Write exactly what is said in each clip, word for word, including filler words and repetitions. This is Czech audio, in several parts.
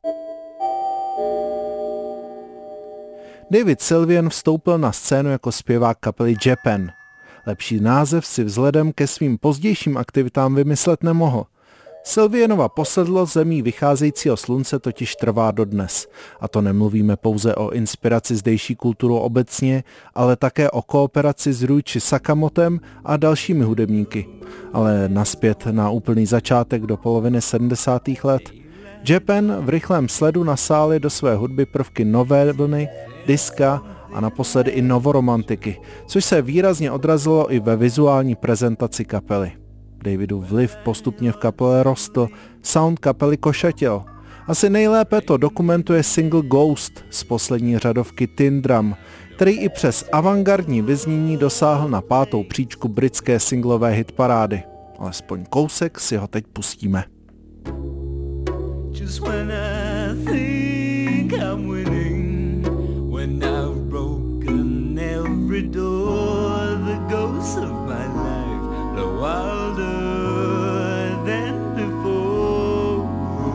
David Sylvian vstoupil na scénu jako zpěvák kapely Japan. Lepší název si vzhledem ke svým pozdějším aktivitám vymyslet nemohl. Sylvianova posedlost zemí vycházejícího slunce totiž trvá dodnes. A to nemluvíme pouze o inspiraci zdejší kulturou obecně, ale také o kooperaci s Ryuichi Sakamotem a dalšími hudebníky. Ale naspět na úplný začátek do poloviny sedmdesátých let. Japan v rychlém sledu nasáli do své hudby prvky nové vlny, diska a naposledy i novoromantiky, což se výrazně odrazilo i ve vizuální prezentaci kapely. Davidův vliv postupně v kapele rostl, sound kapely košatěl. Asi nejlépe to dokumentuje single Ghost z poslední řadovky Tin Drum, který i přes avantgardní vyznění dosáhl na pátou příčku britské singlové hitparády. Alespoň kousek si ho teď pustíme. Just when I think I'm winning, when I've broken every door, the ghosts of my life are wilder than before.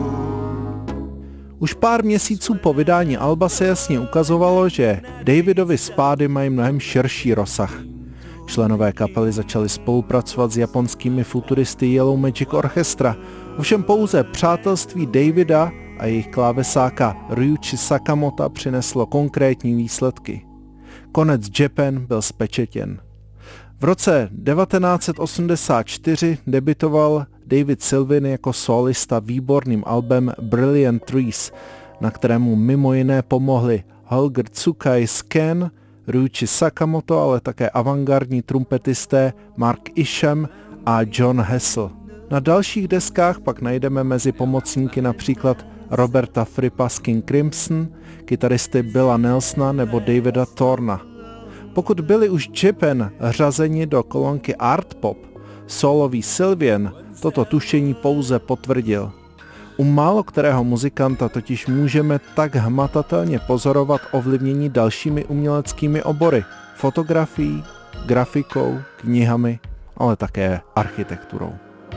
Už pár měsíců po vydání alba se jasně ukazovalo, že Davidovy spády mají mnohem širší rozsah. Členové kapely začali spolupracovat s japonskými futuristy Yellow Magic Orchestra, ovšem pouze přátelství Davida a jejich klávesáka Ryuichi Sakamota přineslo konkrétní výsledky. Konec Japan byl spečetěn. V roce devatenáct set osmdesát čtyři debutoval David Sylvian jako solista výborným albem Brilliant Trees, na kterému mimo jiné pomohli Holger Tsukai z Ken, Ryuichi Sakamoto, ale také avantgardní trumpetisté Mark Isham a John Hassel. Na dalších deskách pak najdeme mezi pomocníky například Roberta Frippa z King Crimson, kytaristy Billa Nelsona nebo Davida Thorna. Pokud byli už Japan řazeni do kolonky art pop, solový Sylvian toto tušení pouze potvrdil. U málo kterého muzikanta totiž můžeme tak hmatatelně pozorovat ovlivnění dalšími uměleckými obory, fotografií, grafikou, knihami, ale také architekturou.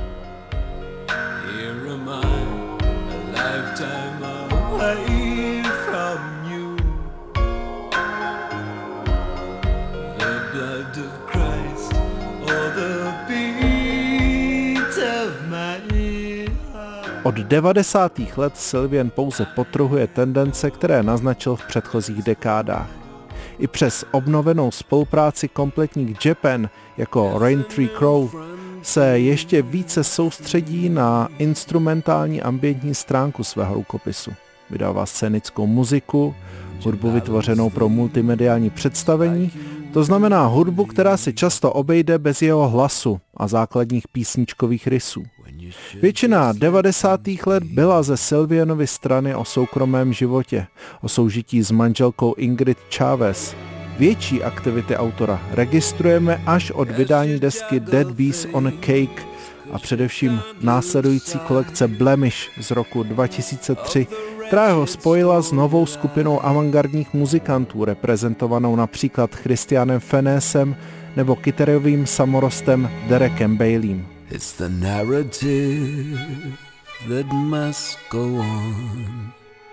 Od devadesátých let Sylvian pouze podtrhuje tendence, které naznačil v předchozích dekádách. I přes obnovenou spolupráci kompletních Japan jako Rain Tree Crow se ještě více soustředí na instrumentální ambientní stránku svého rukopisu. Vydává scénickou muziku, hudbu vytvořenou pro multimediální představení, to znamená hudbu, která se často obejde bez jeho hlasu a základních písničkových rysů. Většina devadesátých let byla ze Sylvianovy strany o soukromém životě, o soužití s manželkou Ingrid Chavez. Větší aktivity autora registrujeme až od vydání desky Dead Bees on a Cake a především následující kolekce Blemish z roku dva tisíce tři, která ho spojila s novou skupinou avantgardních muzikantů, reprezentovanou například Christianem Fenésem nebo kytarovým samorostem Derekem Baileym. It's the narrative that must go on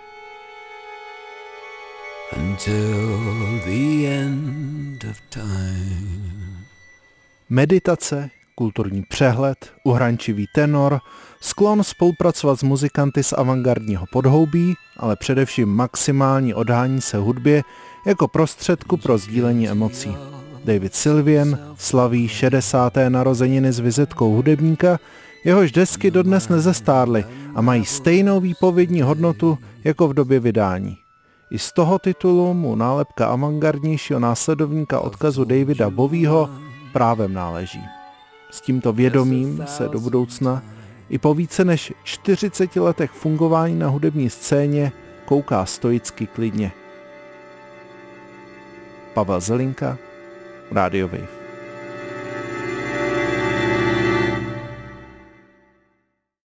until the end of time. Meditace, kulturní přehled, uhrančivý tenor, sklon spolupracovat s muzikanty z avantgardního podhoubí, ale především maximální odhání se hudbě jako prostředku pro sdílení emocí. David Sylvian slaví šedesáté narozeniny s vizitkou hudebníka, jehož desky dodnes nezestárly a mají stejnou výpovědní hodnotu jako v době vydání. I z toho titulu mu nálepka avantgardnějšího následovníka odkazu Davida Bowieho právem náleží. S tímto vědomím se do budoucna i po více než čtyřiceti letech fungování na hudební scéně kouká stoicky klidně. Pavel Zelinka, Radio Wave.